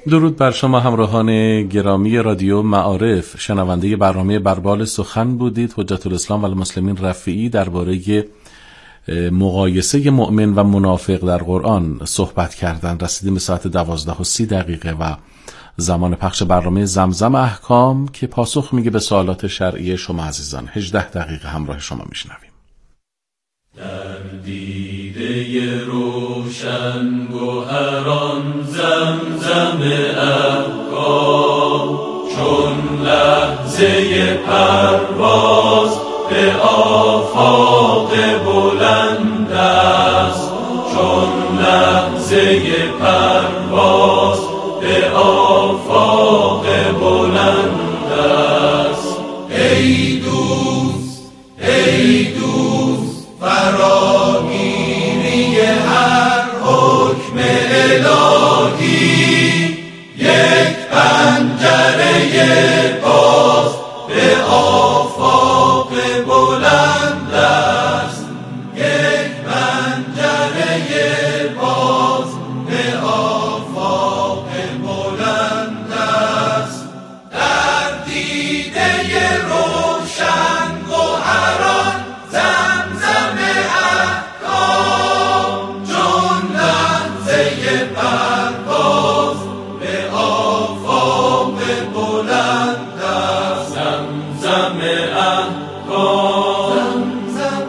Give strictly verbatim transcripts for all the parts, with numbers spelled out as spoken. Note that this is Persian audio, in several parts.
درود بر شما همراهان گرامی رادیو معارف، شنونده برنامه بربال سخن بودید. حجت الاسلام و المسلمین رفیعی درباره مقایسه مؤمن و منافق در قرآن صحبت کردن. رسیدیم به ساعت دوازده و سی دقیقه و زمان پخش برنامه زمزم احکام که پاسخ میگه به سوالات شرعی شما عزیزان. هجده دقیقه همراه شما میشنویم. در دیده روشن گوهران زمزم احکام، چون لحظه پرواز به آفاق بلند است، چون لحظه پرواز به آفاق بلند است. ای دوست ای دوست فراگیری هر حکم الهی، یک پنجره باز به آفاق بلند است، یک پنجره باز به آفاق بلند است. در دیده روشن گوهران زمزم احکام، چون لحظه پرواز به آفاق بلند است. زمزم احکام، زمزم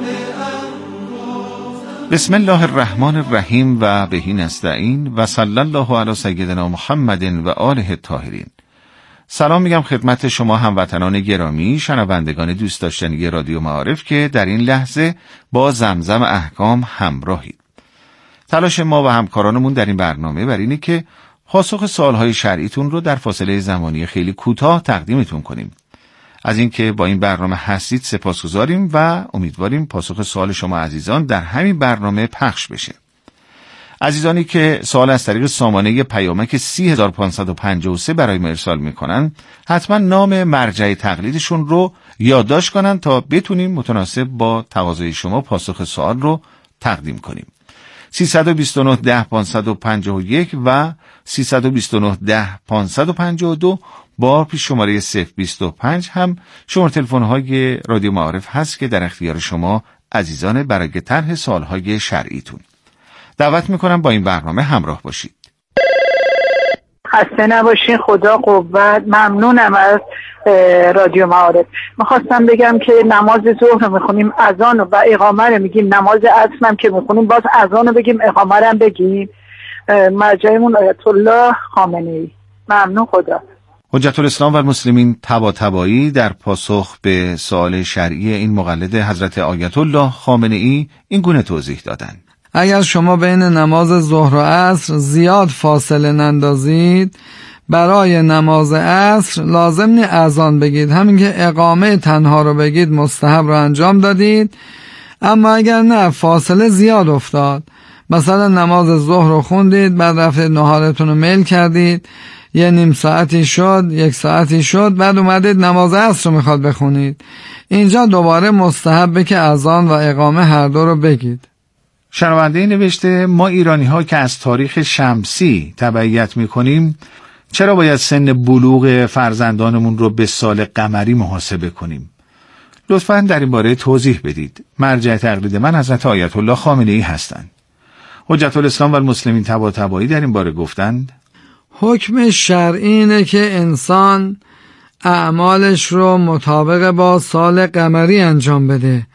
احکام. بسم الله الرحمن الرحیم و بهی نستعین و صلی الله علی سیدنا محمد و آله الطاهرین. سلام میگم خدمت شما هموطنان گرامی، شنوندگان دوست داشتنی رادیو معارف که در این لحظه با زمزم احکام همراهید. تلاش ما و همکارانمون در این برنامه بر اینه که پاسخ سوالهای شرعیتون رو در فاصله زمانی خیلی کوتاه تقدیمتون کنیم. از اینکه با این برنامه هستید سپاسگزاریم و امیدواریم پاسخ سوال شما عزیزان در همین برنامه پخش بشه. عزیزانی که سوال از طریق سامانه پیامک سی هزار و پانصد و پنجاه و سه برای ما ارسال میکنن، حتما نام مرجع تقلیدشون رو یادداشت کنن تا بتونیم متناسب با تقاضای شما پاسخ سوال رو تقدیم کنیم. سیصد و بیست و نه ده پانصد و پنجاه و یک و سیصد و بیست و نه ده پانصد و پنجاه و دو با پیش شماره صفر بیست و پنج هم شماره تلفن‌های رادیو معارف هست که در اختیار شما عزیزان برای طرح سوال‌های شرعیتون. دعوت میکنم با این برنامه همراه باشید. خسته نباشین، خدا قوت. ممنونم از رادیو معارف. میخواستم بگم که نماز ظهر رو میخونیم، اذان و اقامه رو میگیم، نماز عصر هم که میخونیم باز اذان رو بگیم، اقامه رو هم بگیم. مرجعمون آیت الله خامنه‌ای. ممنون، خدا. حجت الاسلام و المسلمین طباطبایی در پاسخ به سوال شرعی این مقلد حضرت آیت الله خامنه‌ای این گونه توضیح دادند: اگر شما بین نماز ظهر و عصر زیاد فاصله نندازید، برای نماز عصر لازم نی اذان بگید، همین که اقامه تنها رو بگید مستحب رو انجام دادید. اما اگر نه فاصله زیاد افتاد، مثلا نماز ظهر رو خوندید، بعد رفتید نهارتون رو میل کردید، یه نیم ساعتی شد، یک ساعتی شد، بعد اومدید نماز عصر رو میخواد بخونید، اینجا دوباره مستحبه که اذان و اقامه هر دو رو بگید. شنونده نوشته: ما ایرانی ها که از تاریخ شمسی تبعیت میکنیم، چرا باید سن بلوغ فرزندانمون رو به سال قمری محاسبه کنیم؟ لطفاً در این باره توضیح بدید. مرجع تقلید من حضرت آیت الله خامنه‌ای هستند. حجت الاسلام و المسلمین طباطبایی در این باره گفتند: حکم شرعی اینه که انسان اعمالش رو مطابق با سال قمری انجام بده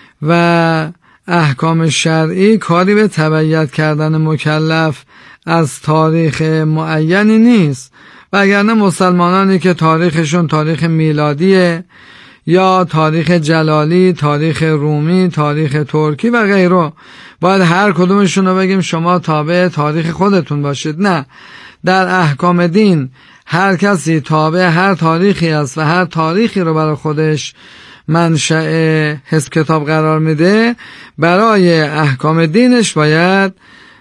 و احکام شرعی کاری به تبعیت کردن مکلف از تاریخ معینی نیست. وگرنه مسلمانانی که تاریخشون تاریخ میلادیه یا تاریخ جلالی، تاریخ رومی، تاریخ ترکی و غیره، باید هر کدومشون رو بگیم شما تابع تاریخ خودتون باشید. نه، در احکام دین هر کسی تابع هر تاریخی است و هر تاریخی رو برای خودش منشأ حزب کتاب قرار میده. برای احکام دینش باید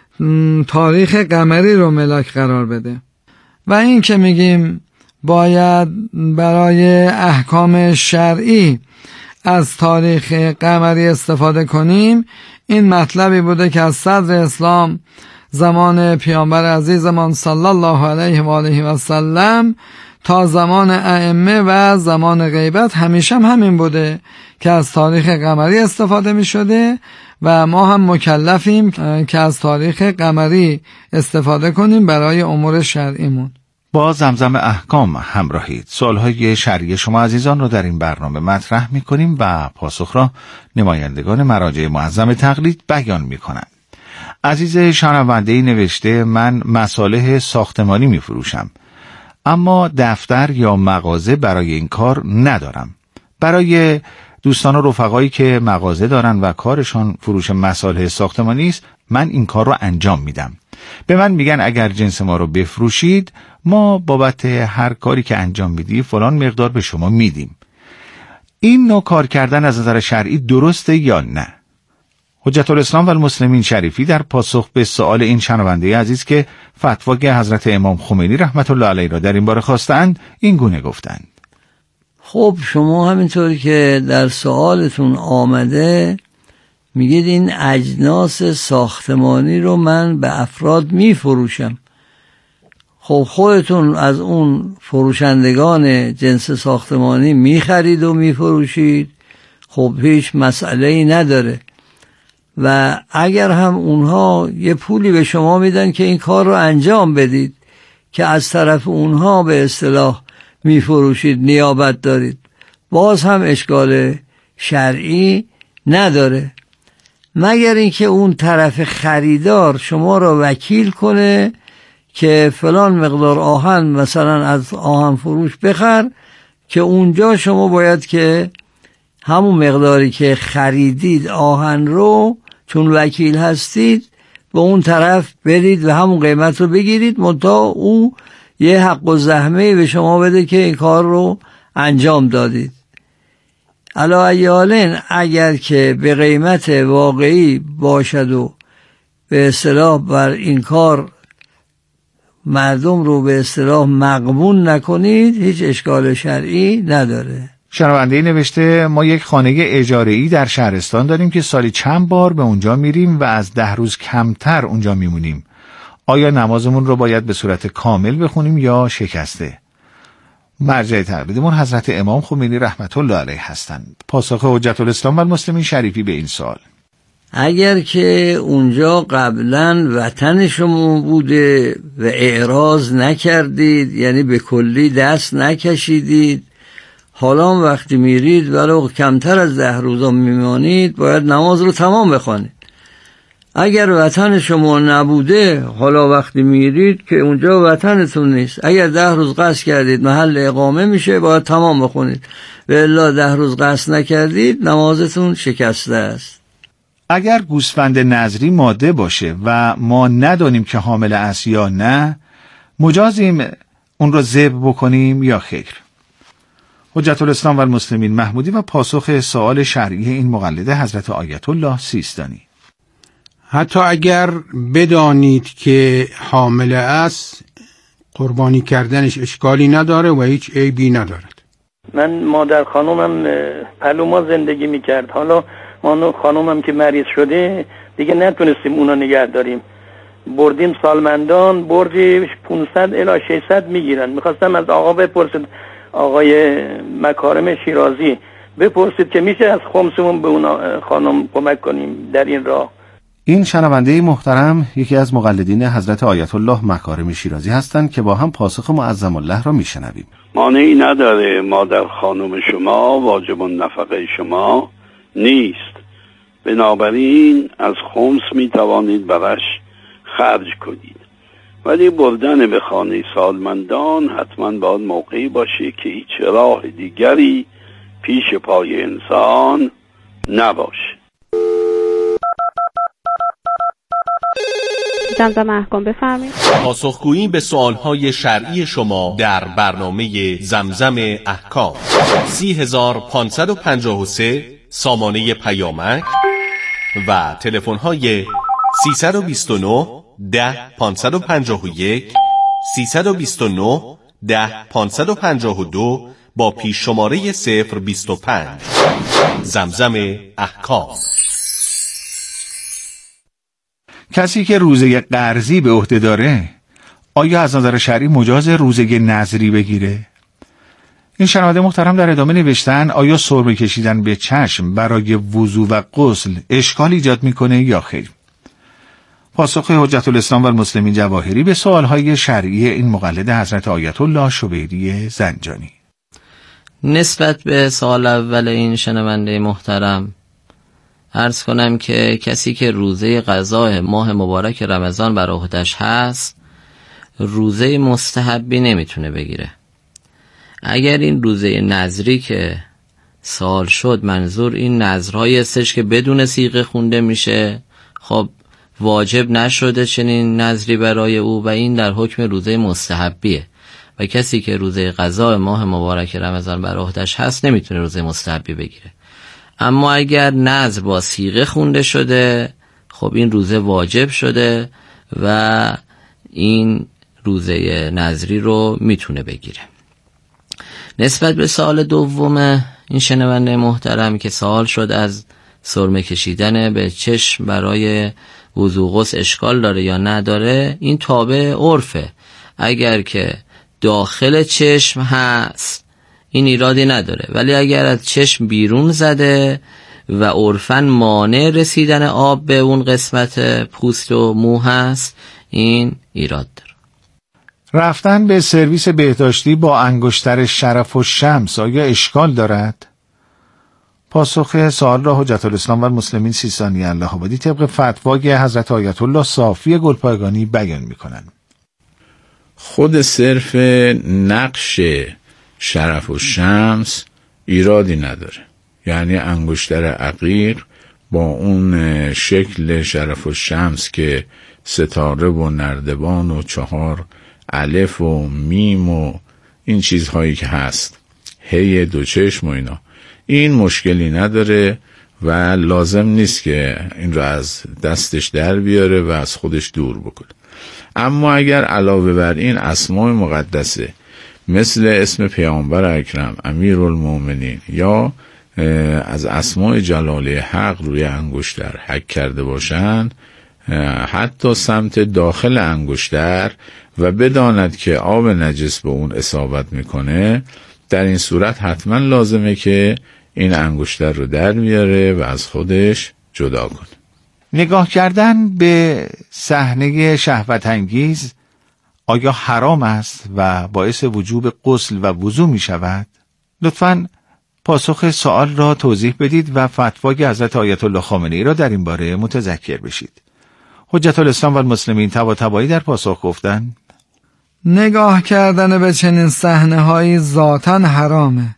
تاریخ قمری رو ملاک قرار بده. و این که میگیم باید برای احکام شرعی از تاریخ قمری استفاده کنیم، این مطلبی بوده که از صدر اسلام زمان پیامبر عزیزمان صلی الله علیه و آله و سلم تا زمان ائمه و زمان غیبت همیشه هم همین بوده که از تاریخ قمری استفاده می شده و ما هم مکلفیم که از تاریخ قمری استفاده کنیم برای امور شرعیمون. با زمزم احکام همراهید. سوالهای شرعی شما عزیزان رو در این برنامه مطرح می کنیم و پاسخ را نمایندگان مراجع معظم تقلید بیان می کنند. عزیز شنونده‌ای نوشته من مصالح ساختمانی می فروشم، اما دفتر یا مغازه برای این کار ندارم. برای دوستان و رفقایی که مغازه دارن و کارشان فروش مصالح ساختمانی است، من این کار رو انجام میدم. به من میگن اگر جنس ما رو بفروشید، ما بابت هر کاری که انجام میدی فلان مقدار به شما میدیم. این نوع کار کردن از نظر شرعی درسته یا نه؟ حجت الاسلام و المسلمین شریفی در پاسخ به سوال این شنونده عزیز که فتوای حضرت امام خمینی رحمت الله علیه را در این باره خواستند، این گونه گفتند: خب شما همینطوری که در سوالتون آمده میگید این اجناس ساختمانی رو من به افراد میفروشم. خب خودتون از اون فروشندگان جنس ساختمانی میخرید و میفروشید، خب هیچ مسئله‌ای نداره. و اگر هم اونها یه پولی به شما میدن که این کار رو انجام بدید که از طرف اونها به اصطلاح میفروشید، نیابت دارید، باز هم اشکال شرعی نداره، مگر اینکه اون طرف خریدار شما را وکیل کنه که فلان مقدار آهن مثلا از آهن فروش بخر، که اونجا شما باید که همون مقداری که خریدید آهن رو چون وکیل هستید به اون طرف برید و همون قیمت رو بگیرید، منتها او یه حق و زحمه به شما بده که این کار رو انجام دادید. علا ایالین اگر که به قیمت واقعی باشد و به اصطلاح بر این کار مردم رو به اصطلاح مغبون نکنید، هیچ اشکال شرعی نداره. شنونده نوشته ما یک خانه اجاره‌ای در شهرستان داریم که سالی چند بار به اونجا میریم و از ده روز کمتر اونجا میمونیم. آیا نمازمون رو باید به صورت کامل بخونیم یا شکسته؟ مرجع تقلیدمون حضرت امام خمینی رحمت الله علیه هستند. پاسخ حجت الاسلام و المسلمین شریفی به این سوال: اگر که اونجا قبلا وطن شما بوده و اعراض نکردید، یعنی به کلی دست نکشیدید، حالا وقتی میرید ولو کمتر از ده روزا میمانید، باید نماز رو تمام بخوانید. اگر وطن شما نبوده، حالا وقتی میرید که اونجا وطنتون نیست، اگر ده روز قصد کردید محل اقامه میشه، باید تمام بخونید، و الا ده روز قصد نکردید نمازتون شکسته است. اگر گوسفند نظری ماده باشه و ما ندانیم که حامل است یا نه، مجازیم اون رو ذبح بکنیم یا خیر؟ حجت الاسلام و المسلمین محمودی و پاسخ سوال شرعی این مقلد حضرت آیت الله سیستانی: حتی اگر بدانید که حامل است، قربانی کردنش اشکالی نداره و هیچ عیبی ندارد. من مادر خانومم پلوما زندگی میکرد، حالا ما خانومم که مریض شده دیگه نتونستیم اونا نگه داریم، بردیم سالمندان، برجی پانصد الی ششصد میگیرن. میخواستم از آقا بپرسید، آقای مکارم شیرازی بپرسید که میشه از خمسمون به اونا خانم کمک کنیم در این راه. این شنونده محترم یکی از مقلدین حضرت آیت الله مکارم شیرازی هستند که با هم پاسخ معظم الله را میشنویم. مانعی نداره مادر خانم شما واجب النفقه شما نیست، بنابراین از خمس میتوانید برش خرج کنید، ولی بردن به خانه سالمندان حتما باید موقعی باشه که هیچ راه دیگری پیش پای انسان نباشه. زمزم احکام بفرمایید. پاسخگویی به سوالهای شرعی شما در برنامه زمزم احکام. سی هزار پانصد و پنجاه و سه سامانه پیامک و تلفن‌های سیصد و بیست و نه ده پانصد و پنجاه و یک، سیصد و بیست و نه ده پانصد و پنجاه و دو با پیش شماره صفر بیست و پنج. زمزم احکام. کسی که روزه قرضی به عهده داره آیا از نظر شرعی مجاز روزه نذری بگیره؟ این شنونده محترم در ادامه نوشتن آیا سرمه کشیدن به چشم برای وضو و غسل اشکال ایجاد میکنه یا خیر؟ پاسخ حجت الاسلام و المسلمین جواهری به سوالهای شرعی این مقلد حضرت آیت الله شبیری زنجانی. نسبت به سوال اول این شنونده محترم عرض کنم که کسی که روزه قضا ماه مبارک رمضان بر عهده‌اش هست روزه مستحبی نمیتونه بگیره. اگر این روزه نذری که سال شد منظور این نذرهای استش که بدون صیغه خونده میشه، خب واجب نشده چنین نذری برای او و این در حکم روزه مستحبیه و کسی که روزه قضا ماه مبارک رمضان بر عهده‌اش هست نمیتونه روزه مستحبی بگیره. اما اگر نذر با صیغه خونده شده خب این روزه واجب شده و این روزه نذری رو میتونه بگیره. نسبت به سوال دوم این شنونده محترم که سوال شد از سرمه کشیدن به چشم برای وضو غسل اشکال داره یا نداره، این تابع عرفه. اگر که داخل چشم هست این ایرادی نداره، ولی اگر از چشم بیرون زده و عرفاً مانع رسیدن آب به اون قسمت پوست و مو هست این ایراد داره. رفتن به سرویس بهداشتی با انگشتر شرف و شمس آیا اشکال دارد؟ پاسخ سوال را حجت الاسلام و المسلمین سیستانی الله آبادی طبق فتوای حضرت آیت الله صافی گلپایگانی بیان می‌کنند. خود صرف نقش شرف و شمس ایرادی نداره، یعنی انگشتر عقیق با اون شکل شرف و شمس که ستاره و نردبان و چهار الف و میم و این چیزهایی که هست، هی دو چشم و اینا، این مشکلی نداره و لازم نیست که این رو از دستش در بیاره و از خودش دور بکنه. اما اگر علاوه بر این اسماء مقدسه مثل اسم پیامبر اکرم امیرالمومنین یا از اسماء جلاله حق روی انگشتر حک کرده باشن، حتی سمت داخل انگشتر، و بداند که آب نجس به اون اصابت میکنه، در این صورت حتما لازمه که این انگشتر رو در بیاره و از خودش جدا کنه. نگاه کردن به صحنه شهوت انگیز آیا حرام است و باعث وجوب غسل و وضو می شود؟ لطفاً پاسخ سوال را توضیح بدید و فتوای حضرت آیت الله خامنه‌ای را در این باره متذکر بشید. حجت الاسلام و المسلمین طباطبایی در پاسخ گفتند نگاه کردن به چنین صحنه‌هایی ذاتاً حرامه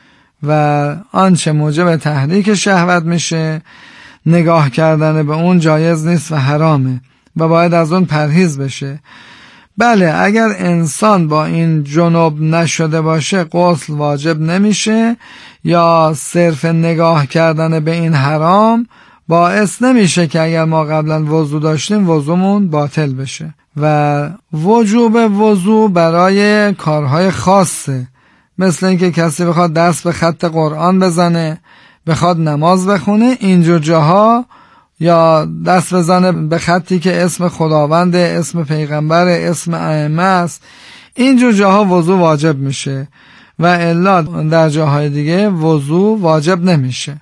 و آنچه موجب تحریک شهوت میشه نگاه کردن به اون جایز نیست و حرامه و باید از اون پرهیز بشه. بله، اگر انسان با این جنب نشده باشه غسل واجب نمیشه یا صرف نگاه کردن به این حرام باعث نمیشه که اگر ما قبلا وضو داشتیم وضومون باطل بشه و وجوب وضو برای کارهای خاصه، مثل اینکه کسی بخواد دست به خط قرآن بزنه، بخواد نماز بخونه، اینجور جاها، یا دست بزنه به خطی که اسم خداوند، اسم پیغمبر، اسم ائمه است، اینجور جاها وضو واجب میشه و الا در جاهای دیگه وضو واجب نمیشه.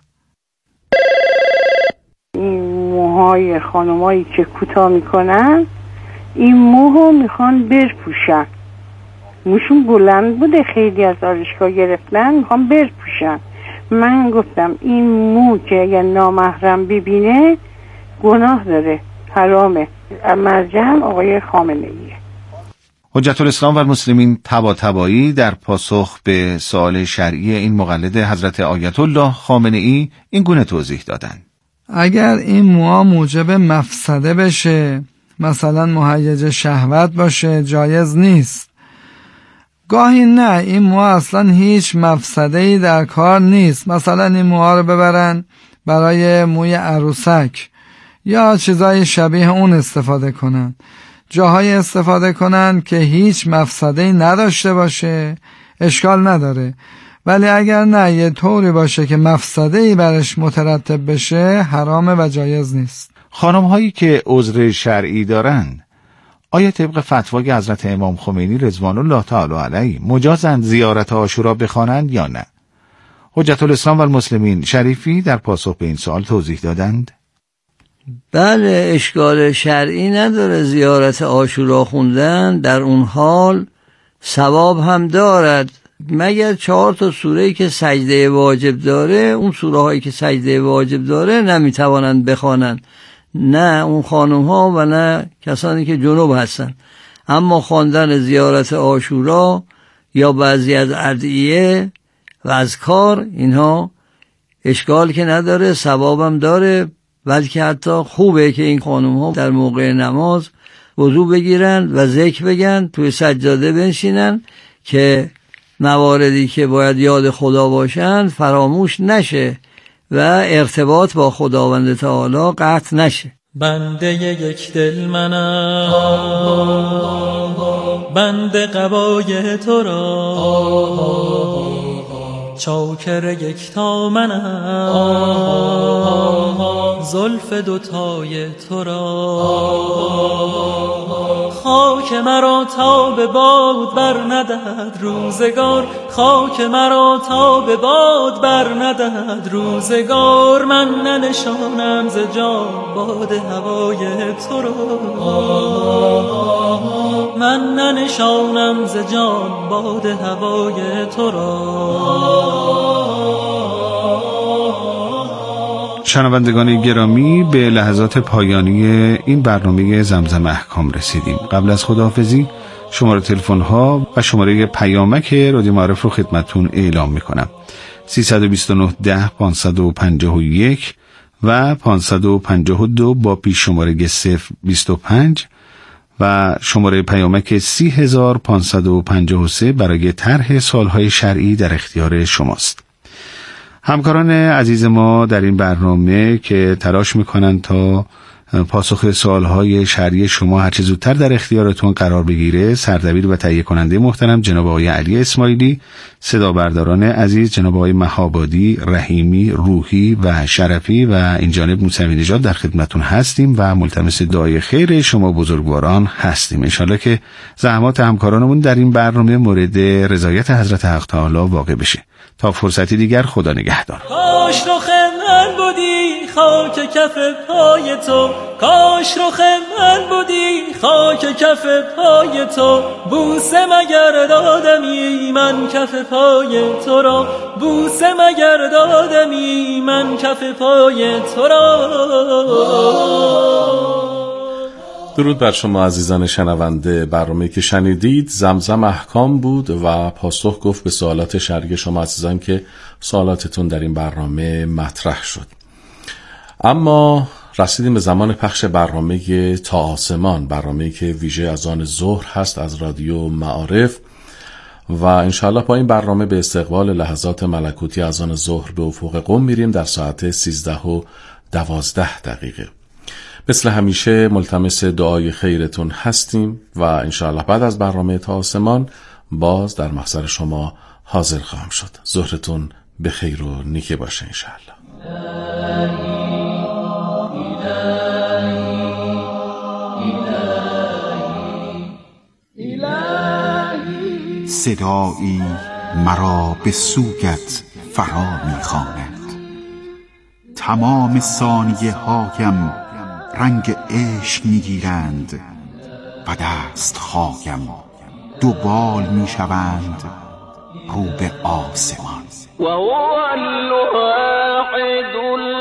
این موهای خانمایی که کوتاه میکنن این موهو میخوان برپوشن، موشون بلند بوده خیلی از آرایشگاه گرفتن میخوان برپوشن. من گفتم این مو که اگر نامحرم ببینه گناه داره، حرامه. مرجع آقای خامنه‌ایه. حجت الاسلام و المسلمین طباطبایی در پاسخ به سوال شرعی این مقلد حضرت آیت الله خامنه‌ای این گونه توضیح دادند: اگر این موها موجب مفسده بشه، مثلا مهیج شهوت باشه، جایز نیست. گاهی نه، این موها اصلا هیچ مفسده‌ای در کار نیست، مثلا این موها رو ببرن برای موی عروسک یا چیزای شبیه اون استفاده کنن، جاهای استفاده کنن که هیچ مفسده‌ای نداشته باشه، اشکال نداره. ولی اگر نه یه طوری باشه که مفسده‌ای برش مترتب بشه، حرامه و جایز نیست. خانم هایی که عذر شرعی دارند آیا طبق فتوای حضرت امام خمینی رضوان الله تعالی علیه مجازند زیارت عاشورا بخوانند یا نه؟ حجت الاسلام و المسلمین شریفی در پاسخ به این سوال توضیح دادند. بله، اشکال شرعی نداره زیارت عاشورا خوندن، در اون حال ثواب هم دارد، مگر چهار تا سوره‌ای که سجده واجب داره، اون سوره هایی که سجده واجب داره نمیتوانند بخوانند، نه اون خانم ها و نه کسانی که جنوب هستند. اما خواندن زیارت عاشورا یا بعضی از ادعیه و اذکار اینها اشکال که نداره، ثوابم داره، بلکه حتی خوبه که این خانم ها در موقع نماز وضو بگیرن و ذکر بگن، توی سجاده بنشینن که مواردی که باید یاد خدا باشن فراموش نشه و ارتباط با خداوند تعالی قطع نشه. بنده یک دل منم، بنده قبای تو را، چاکر یکتا منم، زلف دوتای تو را. خاک مرا تا به باد بر ندهد روزگار، خاک مرا تا به باد بر ندهد روزگار. من ننشانم ز جان باد هوای تو را، من ننشانم ز جان باد هوای تو را. شنوندگان گرامی، به لحظات پایانی این برنامه زمزم احکام رسیدیم. قبل از خداحافظی شماره تلفن ها و شماره پیامک رادیو معارف رو خدمتتون اعلام میکنم: سیصد و بیست و نه ده پانصد و پنجاه و یک و پانصد و پنجاه و دو با پیش شماره صفر بیست و پنج و شماره پیامک سی هزار پانصد و پنجاه و سه برای طرح سوالهای شرعی در اختیار شماست. همکاران عزیز ما در این برنامه که تلاش میکنن تا پاسخ سوالهای شرعی شما هرچه زودتر در اختیارتون قرار بگیره، سردبیر و تهیه کننده محترم جناب آقای علی اسماعیلی، صدا برداران عزیز جناب آقای مهابادی، رحیمی، روحی و شرفی و این جانب موسوی نژاد در خدمتون هستیم و ملتمس دعای خیر شما بزرگواران هستیم. انشالله که زحمات همکارانمون در این برنامه مورد رضایت حضرت حق تعالی واقع بشه. تا فرصتی دیگر، خدا نگهدار. کاش رخ من بودی خاک کف پای تو، کاش رخ من بودی خاک کف پای تو. بوسه مگر دادمی من کف پای تو را، بوسه مگر دادمی من کف پای تو را. درود بر شما عزیزان شنونده. برنامه‌ای که شنیدید زمزم احکام بود و پاسخ گفت به سوالات شرعی شما عزیزان که سوالاتتون در این برنامه مطرح شد. اما رسیدیم به زمان پخش برنامه تا آسمان، برنامه‌ای که ویژه از آن ظهر هست از رادیو معارف و انشاءالله با این برنامه به استقبال لحظات ملکوتی از آن ظهر به افق قم میریم در ساعت سیزده و دوازده دقیقه. مثل همیشه ملتمس دعای خیرتون هستیم و انشاءالله بعد از برنامه تا آسمان باز در محضر شما حاضر خواهم شد. ظهرتون به خیر و نیکی باشه انشاءالله. صدایی مرا به سویت فرا می‌خواند، تمام ثانیه هایم رنگ عشق میگیرند و دست هایم دوبال میشوند رو به آسمان. و هو الواحد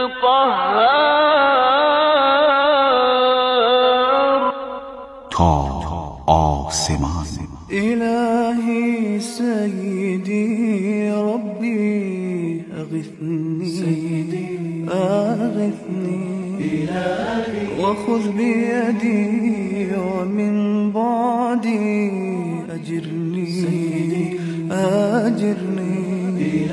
القهار تا آسمان. الهی سیدی ربی اغثنی اغثنی وخذ بيدي ومن بعدي أجرني أجرني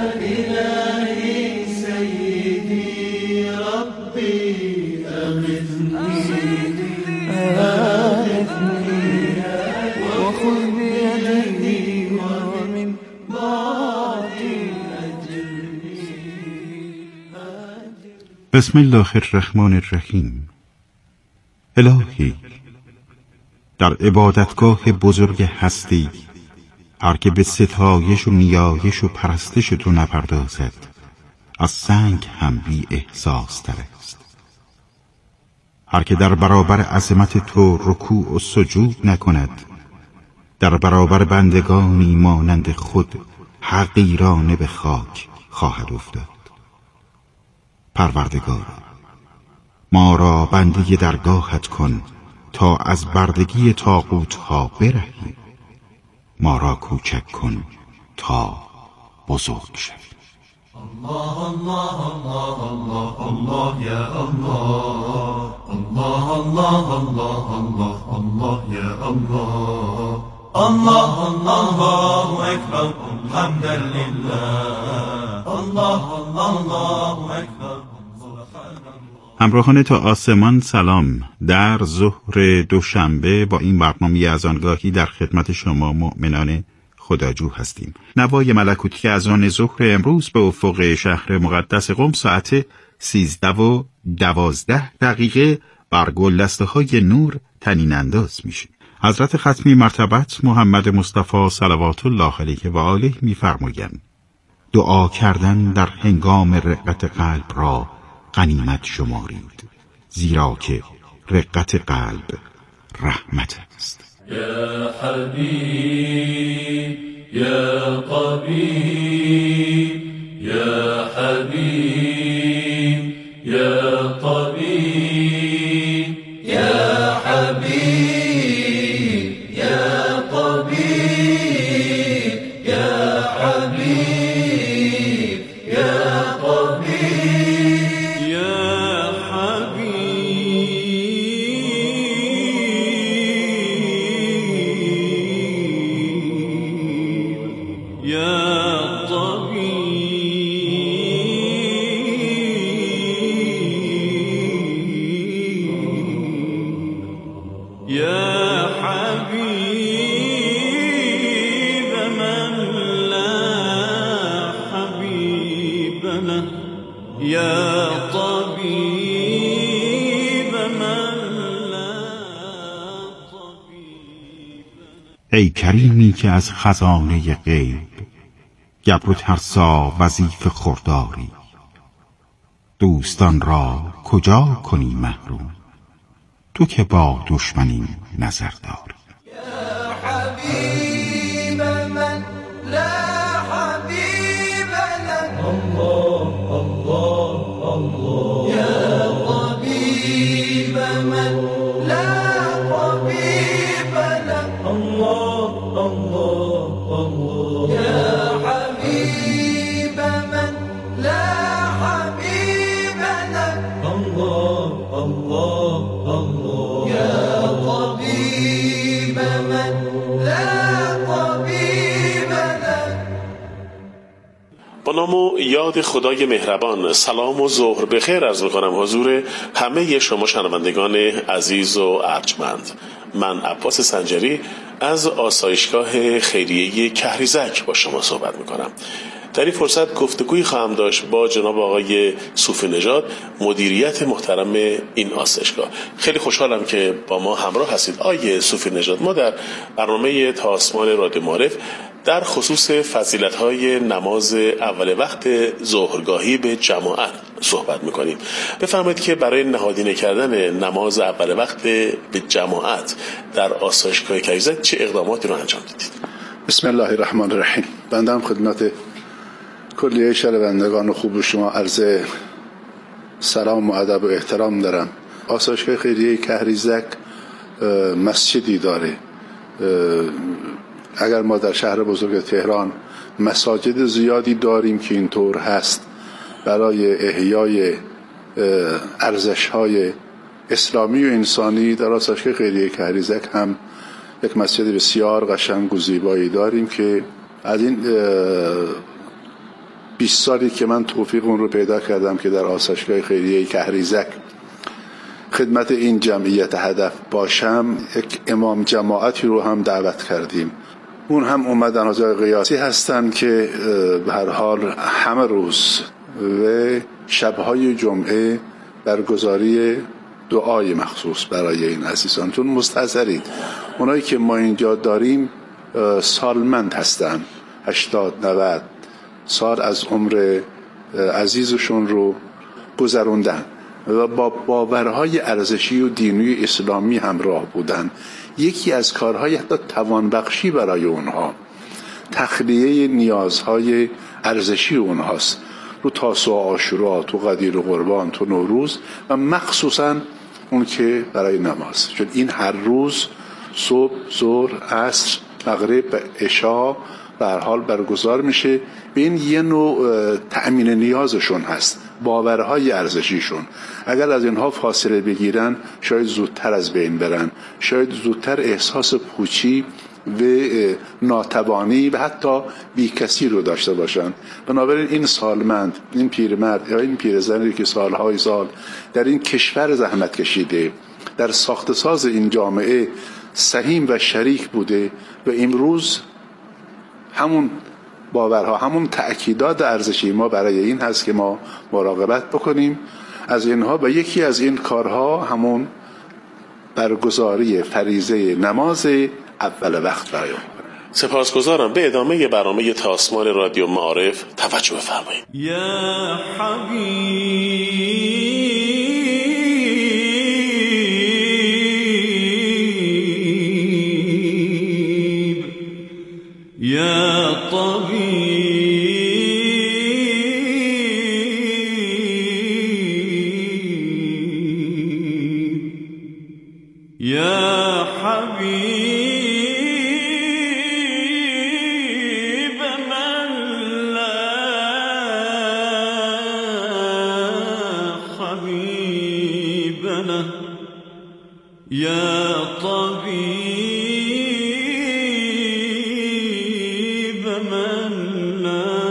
إلهي سيدي ربي أغثني أغثني وخذ بيدي ومن بعدي أجرني. بسم الله الرحمن الرحیم. الهی، در عبادتگاه بزرگ هستی هر که به ستایش و نیایش و پرستش تو نپردازد از سنگ هم بی احساس تر است. هر که در برابر عظمت تو رکوع و سجود نکند در برابر بندگانی مانند خود حقیرانه به خاک خواهد افتاد. پروردگار، ما را بنده درگاهت کن تا از بردگی طاغوت ها برهیم. ما را کوچک کن تا بزرگ شویم. الله الله الله الله الله یا الله، الله الله الله الله الله یا الله، الله الله اکبر حمدا لله، الله الله اکبر. همراهان تا آسمان سلام. در ظهر دوشنبه با این برنامه از آنگاهی در خدمت شما مؤمنان خداجو هستیم. نوای ملکوتی از آن ظهر امروز به افق شهر مقدس قم ساعت سیزده و دوازده دقیقه بر گلدسته های نور طنین انداز میشه. حضرت ختمی مرتبت محمد مصطفی صلوات الله علیه و آله میفرمایند دعا کردن در هنگام رقت قلب را غنیمت شمارید، زیرا که رقت قلب رحمت است. یا حبیب یا طبیب یا حبیب یا طبیب یا حبیب یا طبیب یا حبیب یا ای کریمی که از خزانه غیب گبر و ترسا وظیفه خورداری، دوستان را کجا کنی محروم تو که با دشمنی نظر داری. یا حبیب من لا حبیب له، الله الله الله یا طبیب من لا طبیب له، الله الله الله یا حبیب من لا حبیب له، الله الله الله یا طبیب من لا طبیب له. با نام و یاد خدای مهربان، سلام و ظهر بخیر عرض می‌کنم حضور همه شما شنوندگان عزیز و ارجمند. من عباس سنجری از آسایشگاه خیریه کهریزک با شما صحبت می‌کنم. در این فرصت گفتگویی خواهم داشت با جناب آقای صوفی نژاد، مدیریت محترم این آسایشگاه. خیلی خوشحالم که با ما همراه هستید. آقای صوفی نژاد، ما در برنامه تا آسمان رادیو معارف در خصوص فضیلت‌های نماز اول وقت ظهرگاهی به جماعت صحبت می‌کنیم. بفرمایید که برای نهادینه کردن نماز اول وقت به جماعت در آسایشگاه کهریزک چه اقداماتی رو انجام دادید؟ بسم الله الرحمن الرحیم. بنده هم خدمت کلیه شنوندگان خوب شما عرض سلام و ادب و احترام دارم. آسایشگاه خیریه کهریزک مسجدی داره. اگر ما در شهر بزرگ تهران مساجد زیادی داریم که اینطور هست برای احیای ارزش‌های اسلامی و انسانی، در آسایشگاه خیریه کهریزک هم یک مسجد بسیار قشنگ و زیبایی داریم که از این بیست سالی که من توفیق اون رو پیدا کردم که در آسایشگاه خیریه کهریزک خدمت این جمعیت هدف باشم، یک امام جماعتی رو هم دعوت کردیم. اون هم اومدن از قیاسی هستن که به هر حال همه روز و شبهای جمعه برگزاری دعای مخصوص برای این عزیزان، چون مستحضرید اونایی که ما اینجا داریم سالمند هستن، هشتاد نود سال از عمر عزیزشون رو گذروندن و با باورهای ارزشی و دینی اسلامی همراه بودن. یکی از کارهای حتی توانبخشی برای اونها تخلیه نیازهای ارزشی اونهاست، رو تاسوعا، عاشورا، تو قدیر و قربان، تو نوروز و مخصوصا اون که برای نماز، چون این هر روز صبح، ظهر، عصر، مغرب و عشا به هر حال برگزار میشه. به این یه نوع تأمین نیازشون هست، باورهای ارزشیشون. اگر از اینها فاصله بگیرن شاید زودتر از بین برن، شاید زودتر احساس پوچی و ناتوانی و حتی بیکسی رو داشته باشن. بنابراین این سالمند، این پیرمرد یا این پیرزنی که سالهای سال در این کشور زحمت کشیده، در ساخت ساز این جامعه سهیم و شریک بوده و امروز همون باورها، همون تأکیدات ارزشی ما برای این هست که ما مراقبت بکنیم از اینها. و یکی از این کارها همون برگزاری فریضه نماز اول وقت برای اون. سپاسگزارم. به ادامه برنامه تاسمان رادیو معارف توجه بفرمایید. یا حبیب یا طبیب یا حبیب من لا حبیب له یا طبیب من لا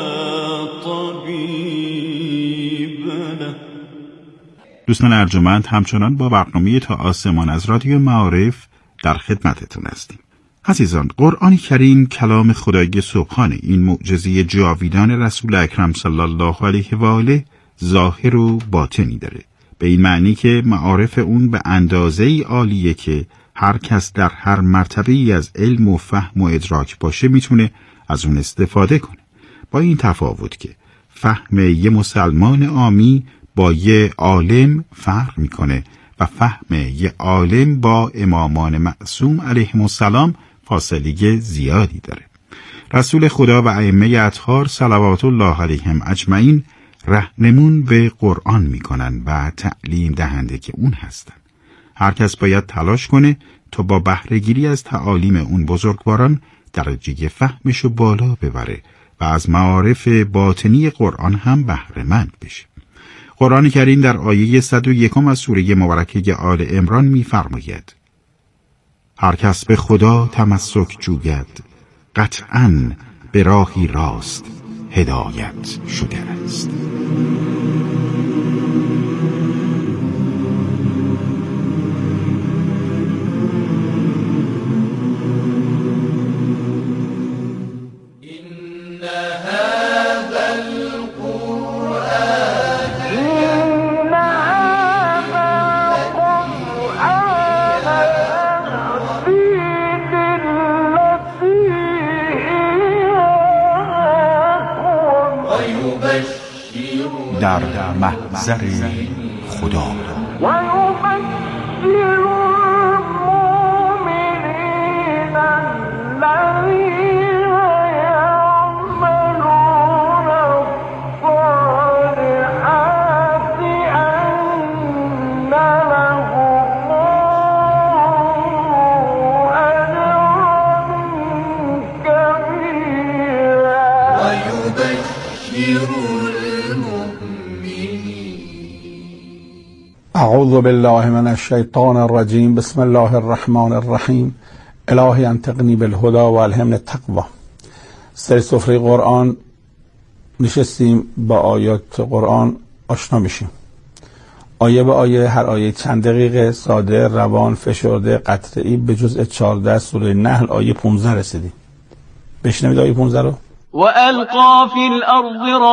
طبیب له. دوستان ارجمند، همچنان با برنامه تا آسمان از رادیو معارف در خدمتتون هستیم. عزیزان، قرآن کریم کلام خدای سبحانه. این معجزه جاویدان رسول اکرم صلی الله علیه و آله ظاهر و باطنی داره، به این معنی که معارف اون به اندازه‌ای عالیه که هر کس در هر مرتبه‌ای از علم و فهم و ادراک باشه میتونه از اون استفاده کنه، با این تفاوت که فهم یه مسلمان عامی با یه عالم فرق میکنه و فهم یه عالم با امامان معصوم علیهم السلام فاصله زیادی داره. رسول خدا و ائمه اطهار صلوات الله علیهم اجمعین راهنمون به قرآن میکنن و تعلیم دهنده که اون هستن. هر کس باید تلاش کنه تا با بهره‌گیری از تعالیم اون بزرگواران درجه فهمشو بالا ببره و از معارف باطنی قرآن هم بهره‌مند بشه. قرآن کریم در آیه صد و یک از سوره مبارکه آل عمران می‌فرماید: هر کس به خدا تمسک جوید قطعاً به راهی راست هدایت شده است. در محضر خدا اعوذ بالله من الشیطان الرجیم. بسم الله الرحمن الرحیم. الهی انطقنی بالهدى و الهمنی التقوی. سر سفره قرآن نشستیم، با آیات قرآن آشنا میشیم، آیه به آیه، هر آیه چند دقیقه، ساده، روان، فشرده، قطعی. به جزء چهارده سوره نحل آیه پانزده رسیدیم. بشنوید آیه پانزده رو. و القا فی الارض